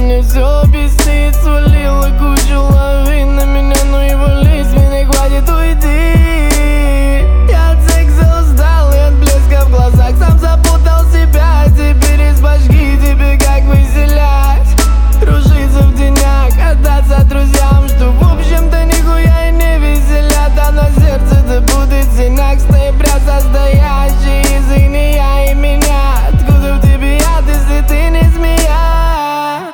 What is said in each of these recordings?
меня все бесит. Свалила кучу лавин на меня, но его лезть мне хватит уйти. Я от секса устал и от блеска в глазах, сам запутал себя. Теперь из башки тебе как выселять, кружиться в денях, отдаться друзьям, что в общем-то нихуя и не веселят. А на сердце-то будет синяк с ноября состоящий из иния и меня. Откуда в тебе яд, если ты не змея?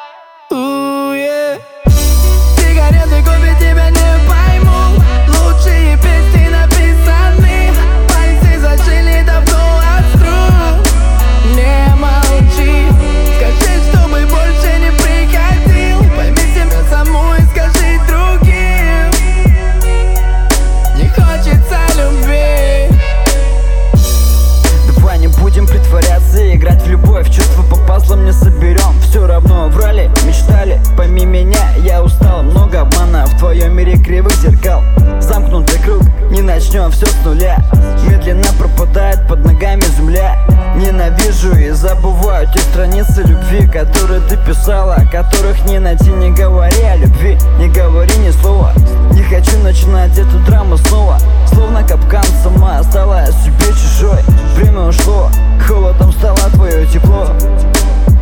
Сигареты купить тебя не пойму, лучшие песни написаны, пальцы зашили давно остру. Не молчи, скажи, чтобы больше не приходил, пойми себя саму и скажи другим. Не хочется любви. Давай не будем притворяться и играть в любовь. Чувства по пазлам не соберем, все равно врали, мечтали. Пойми меня, я устал, много обмана в твоем мире кривых зеркал. Замкнутый круг, не начнем все с нуля. Медленно пропадает под ногами земля. Ненавижу и забываю те страницы любви, которые ты писала, которых не найти. Не говори о любви, не говори ни слова. Не хочу начинать эту драму снова. Словно капкан, сама стала себе чужой. Время ушло, холодом стало твое тепло.